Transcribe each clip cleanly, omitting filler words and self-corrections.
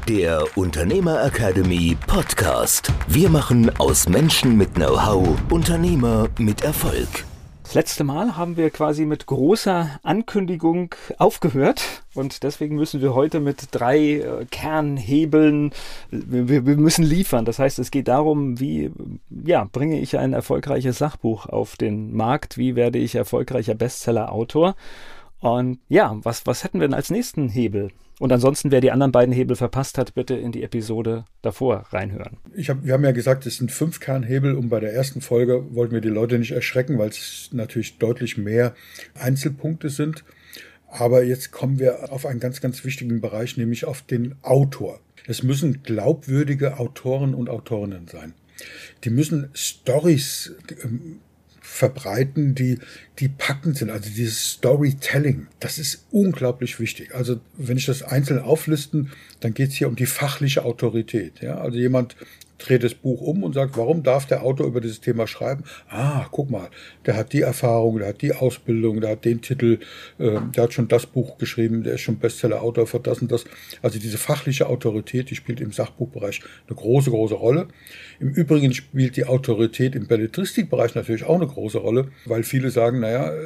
Der Unternehmer Academy Podcast. Wir machen aus Menschen mit Know-how Unternehmer mit Erfolg. Das letzte Mal haben wir quasi mit großer Ankündigung aufgehört und deswegen müssen wir heute mit 3 Kernhebeln, wir müssen liefern. Das heißt, es geht darum, wie bringe ich ein erfolgreiches Sachbuch auf den Markt, wie werde ich erfolgreicher Bestseller-Autor und was hätten wir denn als nächsten Hebel? Und ansonsten, wer die anderen beiden Hebel verpasst hat, bitte in die Episode davor reinhören. Wir haben ja gesagt, es sind 5 Kernhebel und bei der ersten Folge wollten wir die Leute nicht erschrecken, weil es natürlich deutlich mehr Einzelpunkte sind. Aber jetzt kommen wir auf einen ganz, ganz wichtigen Bereich, nämlich auf den Autor. Es müssen glaubwürdige Autoren und Autorinnen sein. Die müssen Storys verbreiten, die packend sind, also dieses Storytelling, das ist unglaublich wichtig. Also wenn ich das einzeln auflisten, dann geht es hier um die fachliche Autorität. Ja? Also jemand dreht das Buch um und sagt, warum darf der Autor über dieses Thema schreiben? Guck mal, der hat die Erfahrung, der hat die Ausbildung, der hat den Titel, der hat schon das Buch geschrieben, der ist schon Bestseller-Autor für das und das. Also diese fachliche Autorität, die spielt im Sachbuchbereich eine große, große Rolle. Im Übrigen spielt die Autorität im Belletristikbereich natürlich auch eine große Rolle, weil viele sagen,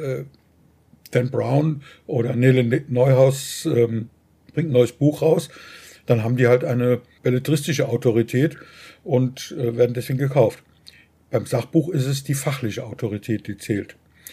Dan Brown oder Nele Neuhaus bringt ein neues Buch raus, dann haben die halt eine belletristische Autorität und werden deswegen gekauft. Beim Sachbuch ist es die fachliche Autorität, die zählt.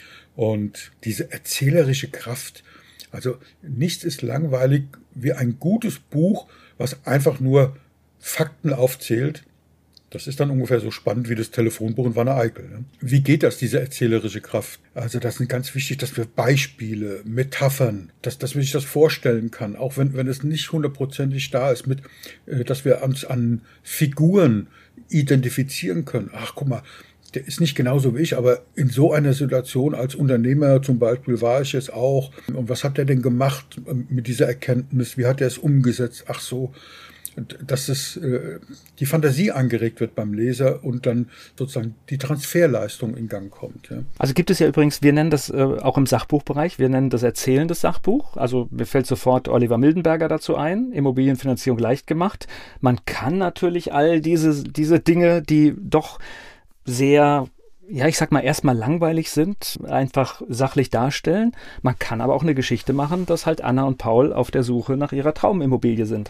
Und diese erzählerische Kraft, also nichts ist langweilig wie ein gutes Buch, was einfach nur Fakten aufzählt. Das ist dann ungefähr so spannend wie das Telefonbuch in Wanne Eickel. Ne? Wie geht das, diese erzählerische Kraft? Also das ist ganz wichtig, dass wir Beispiele, Metaphern, dass man sich das vorstellen kann, auch wenn es nicht hundertprozentig da ist, dass wir uns an Figuren identifizieren können. Ach, guck mal, der ist nicht genauso wie ich, aber in so einer Situation als Unternehmer zum Beispiel war ich es auch. Und was hat er denn gemacht mit dieser Erkenntnis? Wie hat er es umgesetzt? Ach so. Dass die Fantasie angeregt wird beim Leser und dann sozusagen die Transferleistung in Gang kommt. Ja. Also gibt es ja übrigens, wir nennen das auch im Sachbuchbereich, wir nennen das erzählendes Sachbuch. Also mir fällt sofort Oliver Mildenberger dazu ein, Immobilienfinanzierung leicht gemacht. Man kann natürlich all diese Dinge, die doch sehr, ich sag mal, erstmal langweilig sind, einfach sachlich darstellen. Man kann aber auch eine Geschichte machen, dass halt Anna und Paul auf der Suche nach ihrer Traumimmobilie sind.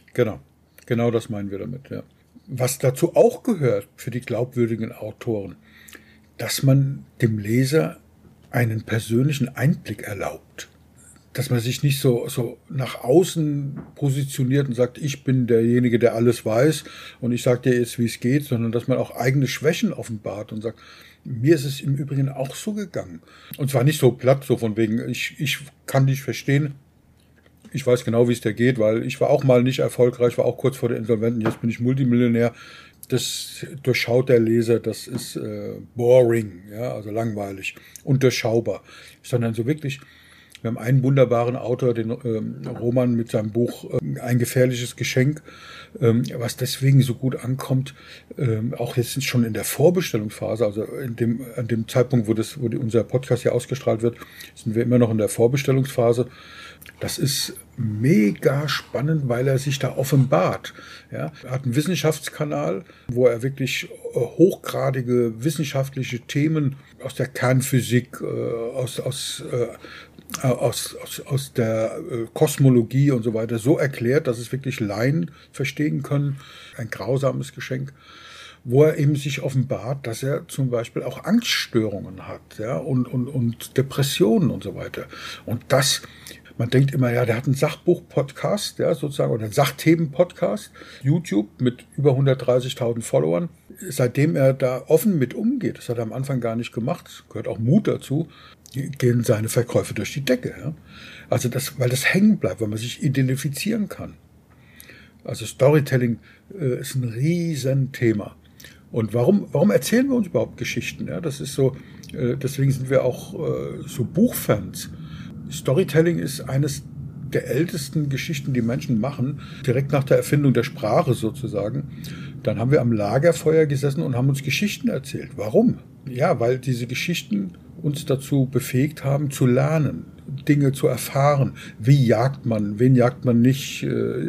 Genau das meinen wir damit, ja. Was dazu auch gehört für die glaubwürdigen Autoren, dass man dem Leser einen persönlichen Einblick erlaubt. Dass man sich nicht so nach außen positioniert und sagt, ich bin derjenige, der alles weiß und ich sage dir jetzt, wie es geht, sondern dass man auch eigene Schwächen offenbart und sagt, mir ist es im Übrigen auch so gegangen. Und zwar nicht so platt, so von wegen, ich kann dich verstehen. Ich weiß genau, wie es dir geht, weil ich war auch mal nicht erfolgreich, war auch kurz vor der Insolvenz, jetzt bin ich Multimillionär. Das durchschaut der Leser, das ist boring, ja, also langweilig und durchschaubar. Sondern so wirklich, wir haben einen wunderbaren Autor, den Roman mit seinem Buch Ein gefährliches Geschenk, was deswegen so gut ankommt, auch jetzt schon in der Vorbestellungsphase, also an dem Zeitpunkt, wo unser Podcast hier ausgestrahlt wird, sind wir immer noch in der Vorbestellungsphase. Das ist mega spannend, weil er sich da offenbart. Ja, er hat einen Wissenschaftskanal, wo er wirklich hochgradige wissenschaftliche Themen aus der Kernphysik, aus der Kosmologie und so weiter so erklärt, dass es wirklich Laien verstehen können. Ein grausames Geschenk. Wo er eben sich offenbart, dass er zum Beispiel auch Angststörungen hat, ja, und Depressionen und so weiter. Und das, man denkt immer, ja, der hat einen Sachbuch-Podcast, ja, sozusagen, oder einen Sachthemen-Podcast, YouTube mit über 130.000 Followern. Seitdem er da offen mit umgeht, das hat er am Anfang gar nicht gemacht, gehört auch Mut dazu, gehen seine Verkäufe durch die Decke. Ja. Also weil das hängen bleibt, weil man sich identifizieren kann. Also Storytelling ist ein Riesenthema. Und warum erzählen wir uns überhaupt Geschichten? Ja, das ist so, deswegen sind wir auch so Buchfans. Storytelling ist eines der ältesten Geschichten, die Menschen machen, direkt nach der Erfindung der Sprache sozusagen. Dann haben wir am Lagerfeuer gesessen und haben uns Geschichten erzählt. Warum? Ja, weil diese Geschichten uns dazu befähigt haben, zu lernen, Dinge zu erfahren. Wie jagt man, wen jagt man nicht,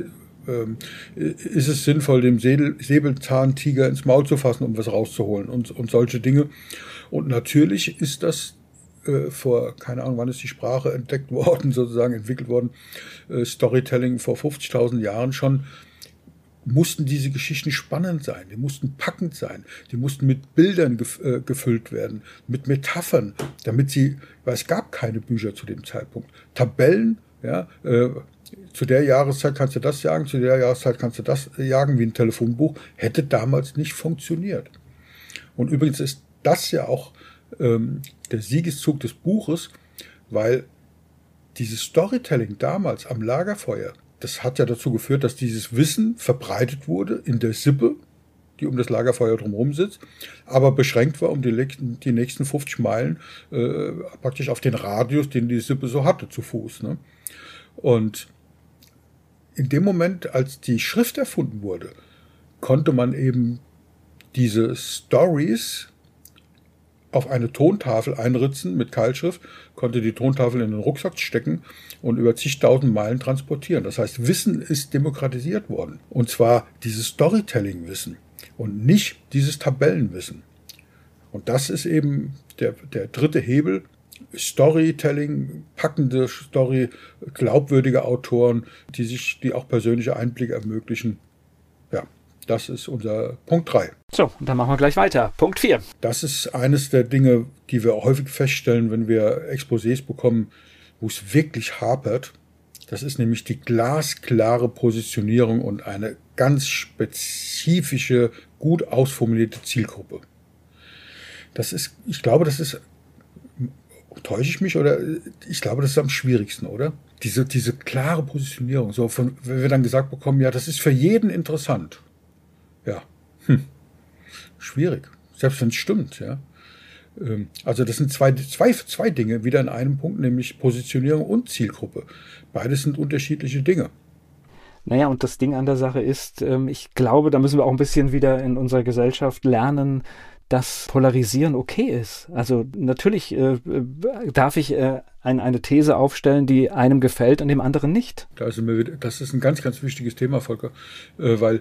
ist es sinnvoll, dem Säbelzahntiger ins Maul zu fassen, um was rauszuholen und solche Dinge. Und natürlich ist das vor, keine Ahnung, wann ist die Sprache entdeckt worden, sozusagen entwickelt worden, Storytelling vor 50.000 Jahren schon, mussten diese Geschichten spannend sein, die mussten packend sein, die mussten mit Bildern gefüllt werden, mit Metaphern, weil es gab keine Bücher zu dem Zeitpunkt. Tabellen, ja, zu der Jahreszeit kannst du das jagen, zu der Jahreszeit kannst du das jagen, wie ein Telefonbuch, hätte damals nicht funktioniert. Und übrigens ist das ja auch der Siegeszug des Buches, weil dieses Storytelling damals am Lagerfeuer, das hat ja dazu geführt, dass dieses Wissen verbreitet wurde in der Sippe, die um das Lagerfeuer drumherum sitzt, aber beschränkt war um die nächsten 50 Meilen praktisch auf den Radius, den die Sippe so hatte, zu Fuß. Ne? Und in dem Moment, als die Schrift erfunden wurde, konnte man eben diese Stories auf eine Tontafel einritzen mit Keilschrift, konnte die Tontafel in den Rucksack stecken und über zigtausend Meilen transportieren. Das heißt, Wissen ist demokratisiert worden. Und zwar dieses Storytelling-Wissen und nicht dieses Tabellenwissen. Und das ist eben der dritte Hebel. Storytelling, packende Story, glaubwürdige Autoren, die auch persönliche Einblicke ermöglichen. Ja. Das ist unser Punkt 3. So, und dann machen wir gleich weiter. Punkt 4. Das ist eines der Dinge, die wir häufig feststellen, wenn wir Exposés bekommen, wo es wirklich hapert. Das ist nämlich die glasklare Positionierung und eine ganz spezifische, gut ausformulierte Zielgruppe. Ich glaube, täusche ich mich, oder ich glaube, das ist am schwierigsten, oder? Diese klare Positionierung, so wenn wir dann gesagt bekommen, ja, das ist für jeden interessant. Ja, schwierig, selbst wenn es stimmt, ja. Also das sind zwei Dinge wieder in einem Punkt, nämlich Positionierung und Zielgruppe. Beides sind unterschiedliche Dinge. Naja, und das Ding an der Sache ist, ich glaube, da müssen wir auch ein bisschen wieder in unserer Gesellschaft lernen, dass Polarisieren okay ist. Also natürlich darf ich eine These aufstellen, die einem gefällt und dem anderen nicht. Das ist ein ganz, ganz wichtiges Thema, Volker, weil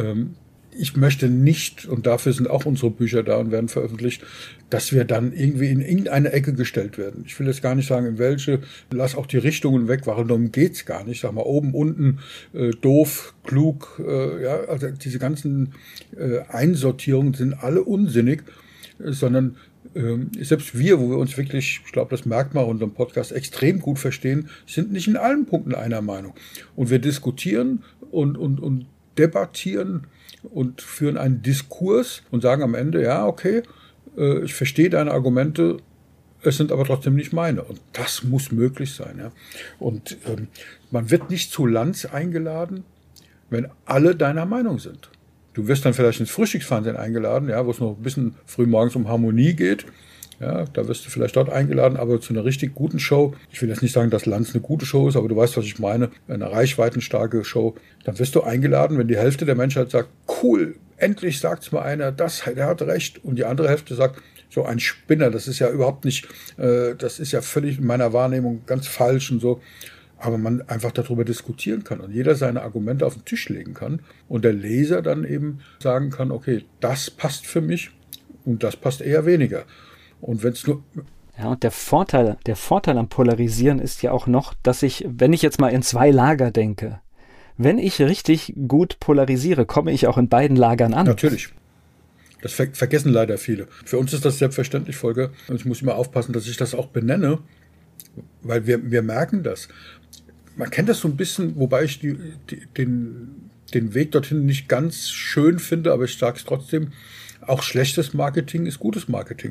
ich möchte nicht, und dafür sind auch unsere Bücher da und werden veröffentlicht, dass wir dann irgendwie in irgendeine Ecke gestellt werden. Ich will jetzt gar nicht sagen, in welche, lass auch die Richtungen weg, warum geht's gar nicht. Sag mal, oben, unten, doof, klug, ja, also diese ganzen Einsortierungen sind alle unsinnig, sondern selbst wir, wo wir uns wirklich, ich glaube, das merkt man unserem Podcast, extrem gut verstehen, sind nicht in allen Punkten einer Meinung. Und wir diskutieren und debattieren und führen einen Diskurs und sagen am Ende, ja, okay, ich verstehe deine Argumente, es sind aber trotzdem nicht meine. Und das muss möglich sein. Ja? Und man wird nicht zu Lanz eingeladen, wenn alle deiner Meinung sind. Du wirst dann vielleicht ins Frühstücksfernsehen eingeladen, ja, wo es noch ein bisschen früh morgens um Harmonie geht. Ja, da wirst du vielleicht dort eingeladen, aber zu einer richtig guten Show. Ich will jetzt nicht sagen, dass Lanz eine gute Show ist, aber du weißt, was ich meine. Eine reichweitenstarke Show. Dann wirst du eingeladen, wenn die Hälfte der Menschheit sagt, cool, endlich sagt's mal einer, der hat recht. Und die andere Hälfte sagt, so ein Spinner, das ist ja überhaupt nicht, das ist ja völlig in meiner Wahrnehmung ganz falsch und so. Aber man einfach darüber diskutieren kann und jeder seine Argumente auf den Tisch legen kann und der Leser dann eben sagen kann, okay, das passt für mich und das passt eher weniger. Und wenn es nur... Ja, und der Vorteil am Polarisieren ist ja auch noch, dass wenn ich jetzt mal in zwei Lager denke, wenn ich richtig gut polarisiere, komme ich auch in beiden Lagern an. Natürlich. Das vergessen leider viele. Für uns ist das selbstverständlich, Volker. Und ich muss immer aufpassen, dass ich das auch benenne, weil wir merken das. Man kennt das so ein bisschen, wobei ich den Weg dorthin nicht ganz schön finde, aber ich sage es trotzdem, auch schlechtes Marketing ist gutes Marketing.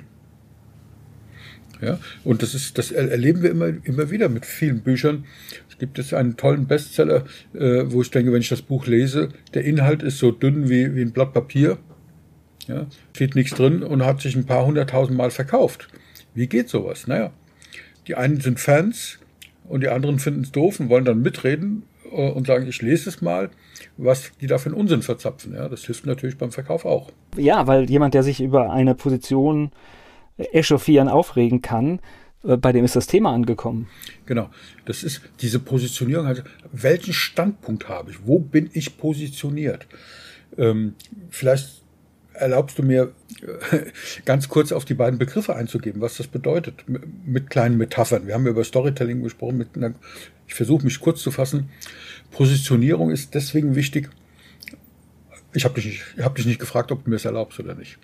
Ja, und das erleben wir immer wieder mit vielen Büchern. Es gibt jetzt einen tollen Bestseller, wo ich denke, wenn ich das Buch lese, der Inhalt ist so dünn wie ein Blatt Papier. Ja, steht nichts drin und hat sich ein paar 100.000 Mal verkauft. Wie geht sowas? Naja, die einen sind Fans und die anderen finden es doof und wollen dann mitreden und sagen, ich lese es mal, was die da für einen Unsinn verzapfen. Ja, das hilft natürlich beim Verkauf auch. Ja, weil jemand, der sich über eine Position echauffieren, aufregen kann, bei dem ist das Thema angekommen. Genau, das ist diese Positionierung. Also, welchen Standpunkt habe ich? Wo bin ich positioniert? Vielleicht erlaubst du mir, ganz kurz auf die beiden Begriffe einzugehen, was das bedeutet, mit kleinen Metaphern. Wir haben über Storytelling gesprochen. Ich versuche, mich kurz zu fassen. Positionierung ist deswegen wichtig. Ich habe dich nicht gefragt, ob du mir es erlaubst oder nicht.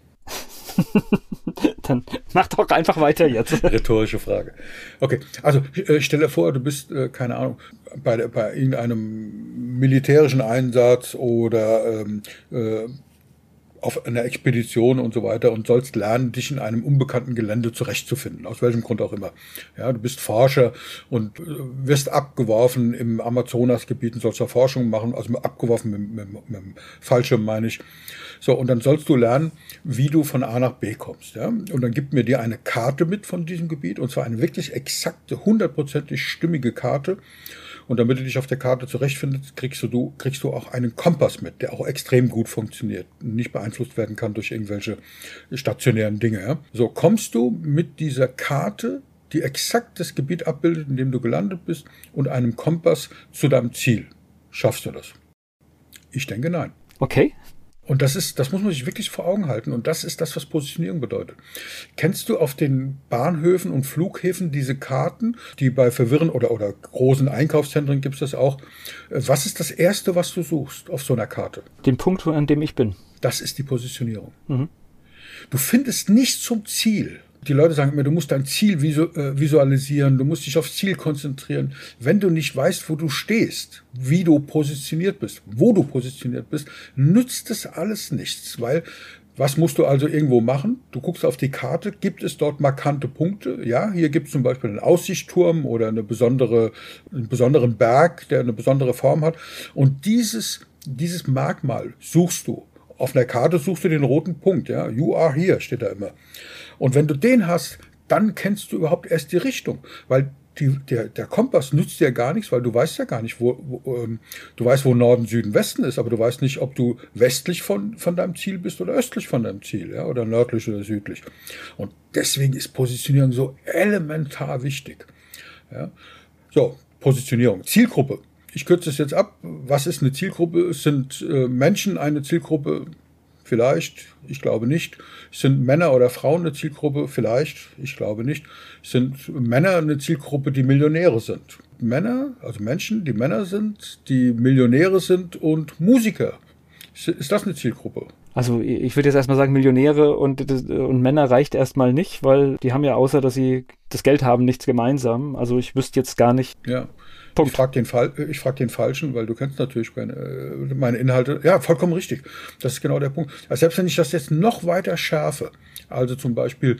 Dann mach doch einfach weiter jetzt. Rhetorische Frage. Okay, also stell dir vor, du bist, keine Ahnung, bei irgendeinem militärischen Einsatz oder auf einer Expedition und so weiter und sollst lernen, dich in einem unbekannten Gelände zurechtzufinden, aus welchem Grund auch immer. Ja, du bist Forscher und wirst abgeworfen im Amazonasgebiet und sollst da Forschung machen, also abgeworfen mit dem Fallschirm, meine ich. So, und dann sollst du lernen, wie du von A nach B kommst. Ja? Und dann gibt mir dir eine Karte mit von diesem Gebiet, und zwar eine wirklich exakte, 100% stimmige Karte. Und damit du dich auf der Karte zurechtfindest, kriegst du auch einen Kompass mit, der auch extrem gut funktioniert, nicht beeinflusst werden kann durch irgendwelche stationären Dinge. Ja? So, kommst du mit dieser Karte, die exakt das Gebiet abbildet, in dem du gelandet bist, und einem Kompass zu deinem Ziel. Schaffst du das? Ich denke, nein. Okay. Und das muss man sich wirklich vor Augen halten. Und das ist das, was Positionierung bedeutet. Kennst du auf den Bahnhöfen und Flughäfen diese Karten, die bei Verwirren oder großen Einkaufszentren gibt es das auch? Was ist das Erste, was du suchst auf so einer Karte? Den Punkt, an dem ich bin. Das ist die Positionierung. Mhm. Du findest nicht zum Ziel. Die Leute sagen mir, du musst dein Ziel visualisieren, du musst dich aufs Ziel konzentrieren. Wenn du nicht weißt, wo du stehst, wie du positioniert bist, wo du positioniert bist, nützt das alles nichts, weil was musst du also irgendwo machen? Du guckst auf die Karte, gibt es dort markante Punkte? Ja, hier gibt es zum Beispiel einen Aussichtsturm oder einen besonderen Berg, der eine besondere Form hat. Und dieses Merkmal suchst du. Auf einer Karte suchst du den roten Punkt, ja. You are here, steht da immer. Und wenn du den hast, dann kennst du überhaupt erst die Richtung. Weil der Kompass nützt dir gar nichts, weil du weißt ja gar nicht, du weißt, wo Norden, Süden, Westen ist, aber du weißt nicht, ob du westlich von deinem Ziel bist oder östlich von deinem Ziel, ja, oder nördlich oder südlich. Und deswegen ist Positionierung so elementar wichtig. Ja. So, Positionierung. Zielgruppe. Ich kürze es jetzt ab. Was ist eine Zielgruppe? Sind Menschen eine Zielgruppe? Vielleicht, ich glaube nicht. Sind Männer oder Frauen eine Zielgruppe? Vielleicht, ich glaube nicht. Sind Männer eine Zielgruppe, die Millionäre sind? Männer, also Menschen, die Männer sind, die Millionäre sind und Musiker. Ist das eine Zielgruppe? Also ich würde jetzt erstmal sagen, Millionäre und Männer reicht erstmal nicht, weil die haben ja, außer dass sie das Geld haben, nichts gemeinsam. Also ich wüsste jetzt gar nicht. Ja. Punkt. Ich frag den Falschen, weil du kennst natürlich meine Inhalte. Ja, vollkommen richtig. Das ist genau der Punkt. Also selbst wenn ich das jetzt noch weiter schärfe, also zum Beispiel,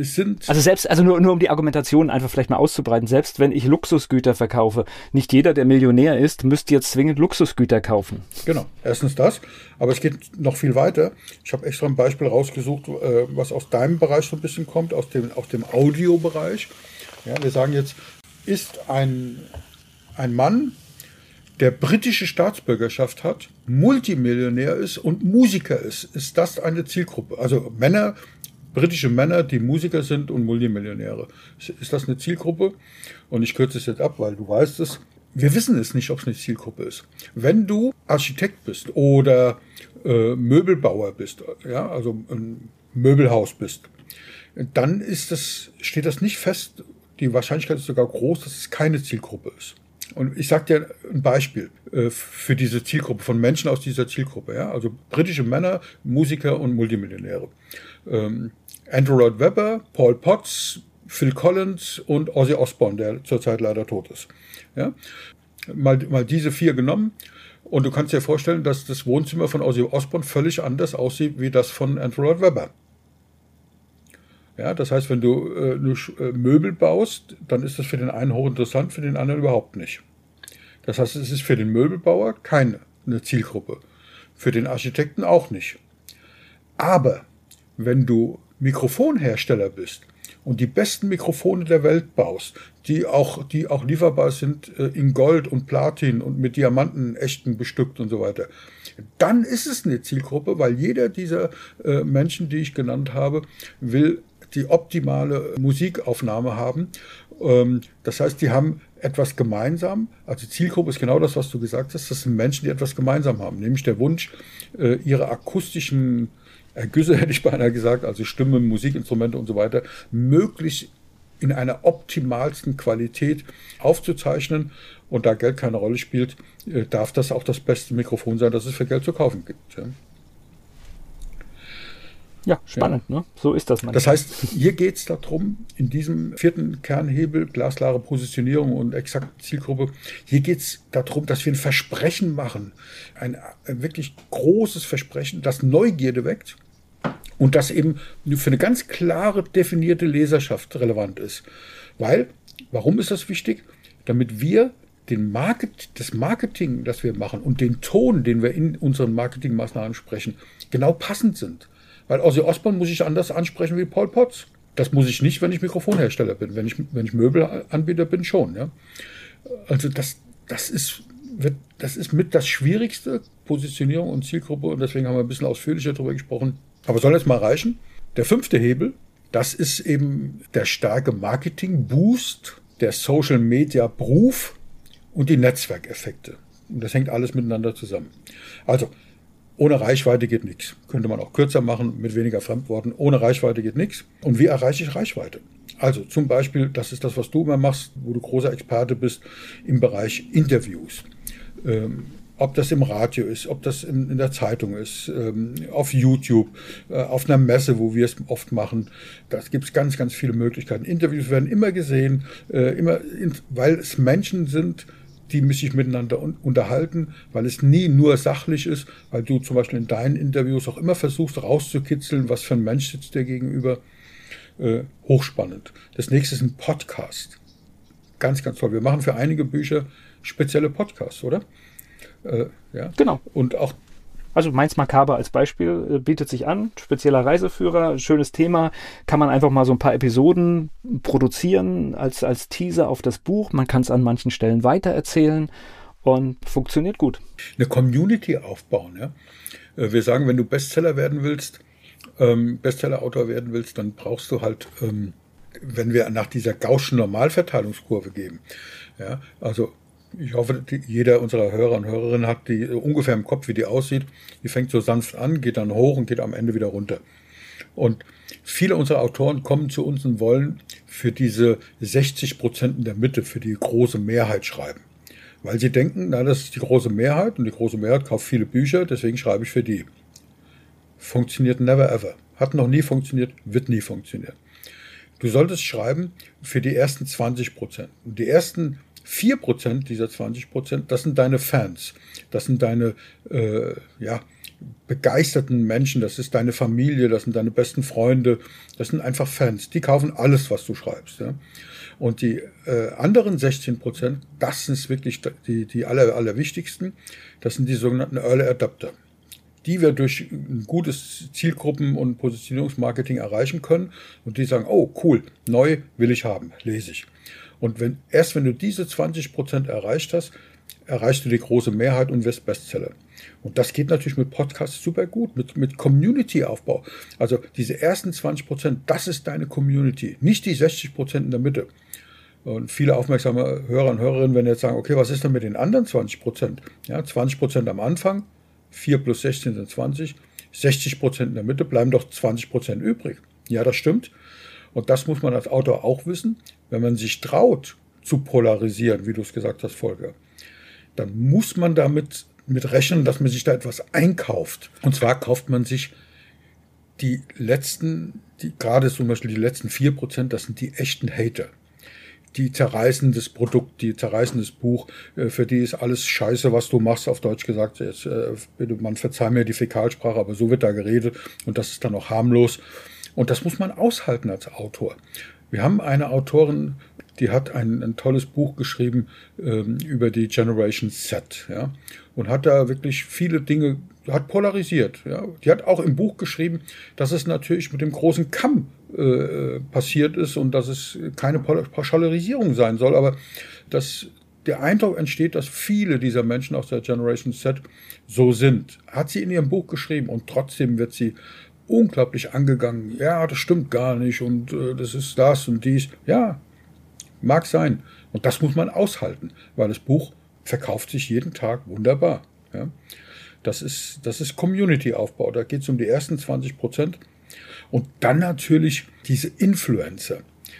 nur um die Argumentation einfach vielleicht mal auszubreiten, selbst wenn ich Luxusgüter verkaufe, nicht jeder, der Millionär ist, müsste jetzt zwingend Luxusgüter kaufen. Genau, erstens das, aber es geht noch viel weiter. Ich habe extra ein Beispiel rausgesucht, was aus deinem Bereich so ein bisschen kommt, aus dem Audiobereich. Ja, wir sagen jetzt, ist ein Mann, der britische Staatsbürgerschaft hat, Multimillionär ist und Musiker ist das eine Zielgruppe? Also britische Männer, die Musiker sind und Multimillionäre. Ist das eine Zielgruppe? Und ich kürze es jetzt ab, weil du weißt es. Wir wissen es nicht, ob es eine Zielgruppe ist. Wenn du Architekt bist oder Möbelbauer bist, ja, also ein Möbelhaus bist, dann steht das nicht fest. Die Wahrscheinlichkeit ist sogar groß, dass es keine Zielgruppe ist. Und ich sage dir ein Beispiel für diese Zielgruppe, von Menschen aus dieser Zielgruppe. Ja? Also britische Männer, Musiker und Multimillionäre. Andrew Lloyd Webber, Paul Potts, Phil Collins und Ozzy Osbourne, der zurzeit leider tot ist. Ja? Mal diese 4 genommen. Und du kannst dir vorstellen, dass das Wohnzimmer von Ozzy Osbourne völlig anders aussieht wie das von Andrew Lloyd Webber. Ja, das heißt, wenn du Möbel baust, dann ist das für den einen hochinteressant, für den anderen überhaupt nicht. Das heißt, es ist für den Möbelbauer keine Zielgruppe, für den Architekten auch nicht. Aber wenn du Mikrofonhersteller bist und die besten Mikrofone der Welt baust, die auch lieferbar sind in Gold und Platin und mit Diamanten echten bestückt und so weiter, dann ist es eine Zielgruppe, weil jeder dieser Menschen, die ich genannt habe, will die optimale Musikaufnahme haben. Das heißt, die haben etwas gemeinsam. Also Zielgruppe ist genau das, was du gesagt hast. Das sind Menschen, die etwas gemeinsam haben. Nämlich der Wunsch, ihre akustischen Ergüsse, hätte ich beinahe gesagt, also Stimme, Musikinstrumente und so weiter, möglichst in einer optimalsten Qualität aufzuzeichnen. Und da Geld keine Rolle spielt, darf das auch das beste Mikrofon sein, das es für Geld zu kaufen gibt. Ja. Ja, spannend, ja. Ne? So ist das manchmal. Das heißt, hier geht es darum, in diesem 4. Kernhebel, glasklare Positionierung und exakte Zielgruppe, hier geht es darum, dass wir ein Versprechen machen, ein wirklich großes Versprechen, das Neugierde weckt und das eben für eine ganz klare, definierte Leserschaft relevant ist. Warum ist das wichtig? Damit wir das Marketing, das wir machen und den Ton, den wir in unseren Marketingmaßnahmen sprechen, genau passend sind. Weil Ozzy Osbourne muss ich anders ansprechen wie Paul Potts. Das muss ich nicht, wenn ich Mikrofonhersteller bin. Wenn ich Möbelanbieter bin, schon. Ja? Also das ist mit das Schwierigste, Positionierung und Zielgruppe. Und deswegen haben wir ein bisschen ausführlicher darüber gesprochen. Aber soll jetzt mal reichen. Der 5. Hebel, das ist eben der starke Marketing-Boost, der Social-Media-Proof und die Netzwerkeffekte. Und das hängt alles miteinander zusammen. Also, ohne Reichweite geht nichts. Könnte man auch kürzer machen, mit weniger Fremdworten. Ohne Reichweite geht nichts. Und wie erreiche ich Reichweite? Also zum Beispiel, das ist das, was du immer machst, wo du großer Experte bist, im Bereich Interviews. Ob das im Radio ist, ob das in der Zeitung ist, auf YouTube, auf einer Messe, wo wir es oft machen. Da gibt es ganz, ganz viele Möglichkeiten. Interviews werden immer gesehen, weil es Menschen sind, die sich miteinander unterhalten, weil es nie nur sachlich ist, weil du zum Beispiel in deinen Interviews auch immer versuchst rauszukitzeln, was für ein Mensch sitzt dir gegenüber. Hochspannend. Das nächste ist ein Podcast. Ganz, ganz toll. Wir machen für einige Bücher spezielle Podcasts, oder? Ja. Genau. Und auch also Mainz Makaber als Beispiel bietet sich an, spezieller Reiseführer, schönes Thema, kann man einfach mal so ein paar Episoden produzieren als Teaser auf das Buch, man kann es an manchen Stellen weitererzählen und funktioniert gut. Eine Community aufbauen, ja. Wir sagen, wenn du Bestseller werden willst, Bestseller-Autor werden willst, dann brauchst du halt, wenn wir nach dieser Gaußschen Normalverteilungskurve gehen, ja, also ich hoffe, jeder unserer Hörer und Hörerinnen hat die ungefähr im Kopf, wie die aussieht. Die fängt so sanft an, geht dann hoch und geht am Ende wieder runter. Und viele unserer Autoren kommen zu uns und wollen für diese 60% in der Mitte, für die große Mehrheit schreiben. Weil sie denken, na, das ist die große Mehrheit und die große Mehrheit kauft viele Bücher, deswegen schreibe ich für die. Funktioniert never ever. Hat noch nie funktioniert, wird nie funktionieren. Du solltest schreiben für die ersten 20%. Und die ersten 4% dieser 20%, das sind deine Fans, das sind deine begeisterten Menschen, das ist deine Familie, das sind deine besten Freunde, das sind einfach Fans, die kaufen alles, was du schreibst. Ja? Und die anderen 16%, das sind wirklich die allerwichtigsten, das sind die sogenannten Early Adopter, die wir durch ein gutes Zielgruppen- und Positionierungsmarketing erreichen können und die sagen, oh cool, neu will ich haben, lese ich. Und wenn du diese 20% erreicht hast, erreichst du die große Mehrheit und wirst Bestseller. Und das geht natürlich mit Podcasts super gut, mit Community-Aufbau. Also diese ersten 20%, das ist deine Community, nicht die 60% in der Mitte. Und viele aufmerksame Hörer und Hörerinnen werden jetzt sagen, okay, was ist denn mit den anderen 20%? Ja, 20% am Anfang, 4 plus 16 sind 20, 60% in der Mitte, bleiben doch 20% übrig. Ja, das stimmt. Und das muss man als Autor auch wissen. Wenn man sich traut, zu polarisieren, wie du es gesagt hast, Volker, dann muss man damit rechnen, dass man sich da etwas einkauft. Und zwar kauft man sich gerade zum Beispiel die letzten 4%, das sind die echten Hater. Die zerreißen das Produkt, die zerreißen das Buch, für die ist alles scheiße, was du machst, auf Deutsch gesagt. Jetzt, bitte, man verzeih mir die Fäkalsprache, aber so wird da geredet und das ist dann auch harmlos. Und das muss man aushalten als Autor. Wir haben eine Autorin, die hat ein tolles Buch geschrieben über die Generation Z, ja, und hat da wirklich viele Dinge, hat polarisiert. Ja. Die hat auch im Buch geschrieben, dass es natürlich mit dem großen Kamm passiert ist und dass es keine Pauschalisierung sein soll, aber dass der Eindruck entsteht, dass viele dieser Menschen aus der Generation Z so sind. Hat sie in ihrem Buch geschrieben und trotzdem wird sie unglaublich angegangen. Ja, das stimmt gar nicht und das ist das und dies. Ja, mag sein. Und das muss man aushalten, weil das Buch verkauft sich jeden Tag wunderbar. Ja. Das ist Community-Aufbau. Da geht es um die ersten 20%. Und dann natürlich diese Influencer.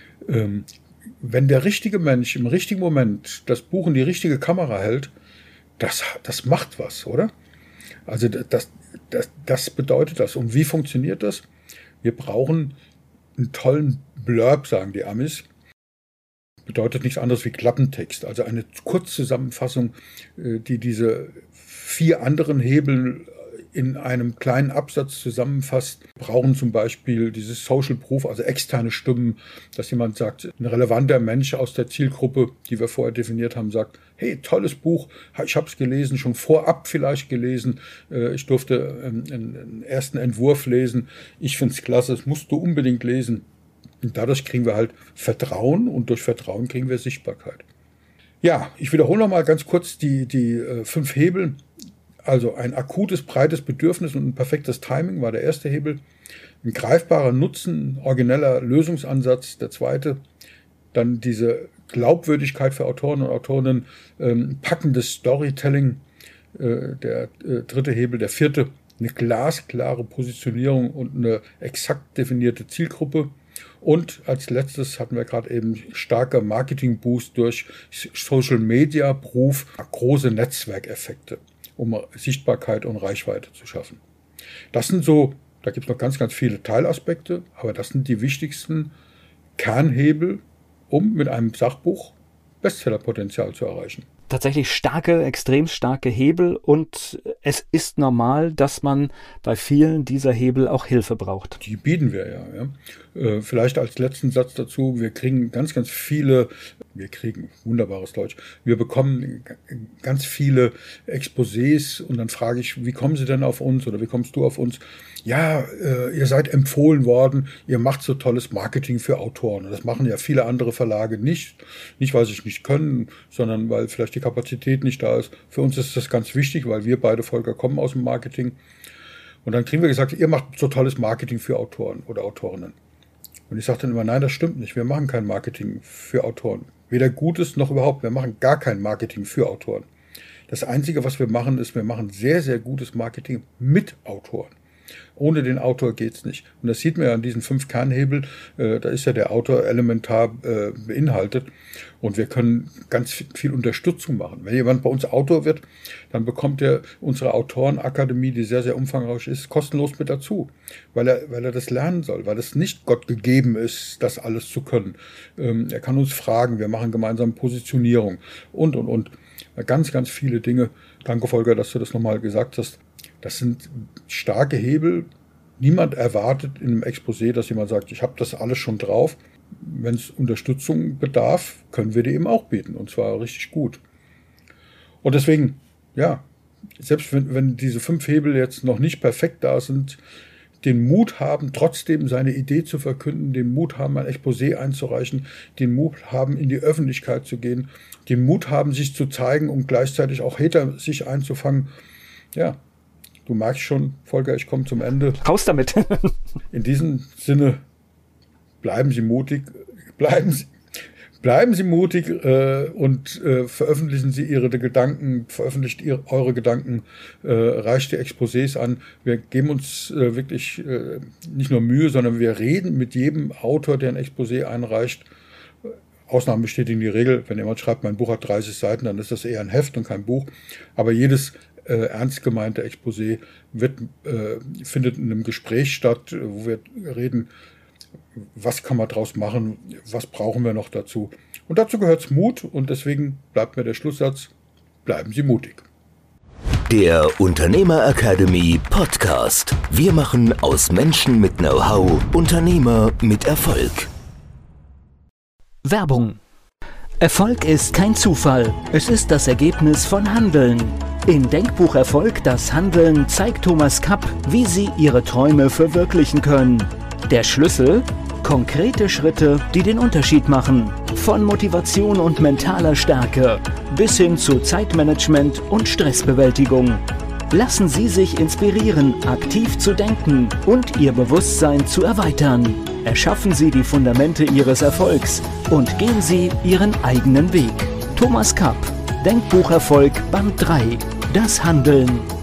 Wenn der richtige Mensch im richtigen Moment das Buch in die richtige Kamera hält, das macht was, oder? Also das bedeutet das. Und wie funktioniert das? Wir brauchen einen tollen Blurb, sagen die Amis. Bedeutet nichts anderes wie Klappentext. Also eine Kurzzusammenfassung, die diese 4 anderen Hebel in einem kleinen Absatz zusammenfasst. Wir brauchen zum Beispiel dieses Social Proof, also externe Stimmen, dass jemand sagt, ein relevanter Mensch aus der Zielgruppe, die wir vorher definiert haben, sagt, hey, tolles Buch, ich habe es gelesen, schon vorab vielleicht gelesen, ich durfte einen ersten Entwurf lesen, ich finde es klasse, das musst du unbedingt lesen. Und dadurch kriegen wir halt Vertrauen und durch Vertrauen kriegen wir Sichtbarkeit. Ja, ich wiederhole noch mal ganz kurz die 5 Hebel. Also ein akutes, breites Bedürfnis und ein perfektes Timing war der erste Hebel. Ein greifbarer Nutzen, origineller Lösungsansatz, der zweite. Dann diese Glaubwürdigkeit für Autoren und Autorinnen, packendes Storytelling, der dritte Hebel. Der vierte, eine glasklare Positionierung und eine exakt definierte Zielgruppe. Und als letztes hatten wir gerade eben starker Marketing-Boost durch Social-Media-Proof, große Netzwerkeffekte, um Sichtbarkeit und Reichweite zu schaffen. Das sind so, da gibt es noch ganz, ganz viele Teilaspekte, aber das sind die wichtigsten Kernhebel, um mit einem Sachbuch Bestsellerpotenzial zu erreichen. Tatsächlich extrem starke Hebel und es ist normal, dass man bei vielen dieser Hebel auch Hilfe braucht. Die bieten wir ja. Vielleicht als letzten Satz dazu, wir kriegen wunderbares Deutsch, wir bekommen ganz viele Exposés und dann frage ich, wie kommen Sie denn auf uns oder wie kommst du auf uns? Ja, ihr seid empfohlen worden, ihr macht so tolles Marketing für Autoren. Das machen ja viele andere Verlage nicht. Nicht, weil sie es nicht können, sondern weil vielleicht die Kapazität nicht da ist. Für uns ist das ganz wichtig, weil wir beide, Volker, kommen aus dem Marketing. Und dann kriegen wir gesagt, ihr macht so tolles Marketing für Autoren oder Autorinnen. Und ich sage dann immer, nein, das stimmt nicht. Wir machen kein Marketing für Autoren. Weder Gutes noch überhaupt. Wir machen gar kein Marketing für Autoren. Das Einzige, was wir machen, ist, wir machen sehr, sehr gutes Marketing mit Autoren. Ohne den Autor geht's nicht. Und das sieht man ja an diesen 5 Kernhebel. Da ist ja der Autor elementar beinhaltet. Und wir können ganz viel Unterstützung machen. Wenn jemand bei uns Autor wird, dann bekommt er unsere Autorenakademie, die sehr, sehr umfangreich ist, kostenlos mit dazu. Weil er das lernen soll. Weil es nicht Gott gegeben ist, das alles zu können. Er kann uns fragen. Wir machen gemeinsam Positionierung. Und. Ganz, ganz viele Dinge. Danke, Volker, dass du das nochmal gesagt hast. Das sind starke Hebel. Niemand erwartet in einem Exposé, dass jemand sagt, ich habe das alles schon drauf. Wenn es Unterstützung bedarf, können wir die eben auch bieten. Und zwar richtig gut. Und deswegen, ja, selbst wenn diese 5 Hebel jetzt noch nicht perfekt da sind, den Mut haben, trotzdem seine Idee zu verkünden, den Mut haben, ein Exposé einzureichen, den Mut haben, in die Öffentlichkeit zu gehen, den Mut haben, sich zu zeigen und gleichzeitig auch Hater sich einzufangen. Ja, du merkst schon, Volker, ich komme zum Ende. Raus damit. In diesem Sinne, bleiben Sie mutig, bleiben Sie mutig und veröffentlichen Sie Ihre Gedanken, veröffentlicht eure Gedanken, reicht die Exposés an. Wir geben uns wirklich nicht nur Mühe, sondern wir reden mit jedem Autor, der ein Exposé einreicht. Ausnahmen bestätigen die Regel. Wenn jemand schreibt, mein Buch hat 30 Seiten, dann ist das eher ein Heft und kein Buch. Aber jedes ernst gemeinte Exposé findet in einem Gespräch statt, wo wir reden, was kann man draus machen, was brauchen wir noch dazu. Und dazu gehört Mut und deswegen bleibt mir der Schlusssatz, bleiben Sie mutig. Der Unternehmer Academy Podcast. Wir machen aus Menschen mit Know-how Unternehmer mit Erfolg. Werbung. Erfolg ist kein Zufall, es ist das Ergebnis von Handeln. In Denkbuch Erfolg, das Handeln, zeigt Thomas Kapp, wie Sie Ihre Träume verwirklichen können. Der Schlüssel? Konkrete Schritte, die den Unterschied machen. Von Motivation und mentaler Stärke bis hin zu Zeitmanagement und Stressbewältigung. Lassen Sie sich inspirieren, aktiv zu denken und Ihr Bewusstsein zu erweitern. Erschaffen Sie die Fundamente Ihres Erfolgs und gehen Sie Ihren eigenen Weg. Thomas Kapp, Denkbucherfolg Band 3. Das Handeln.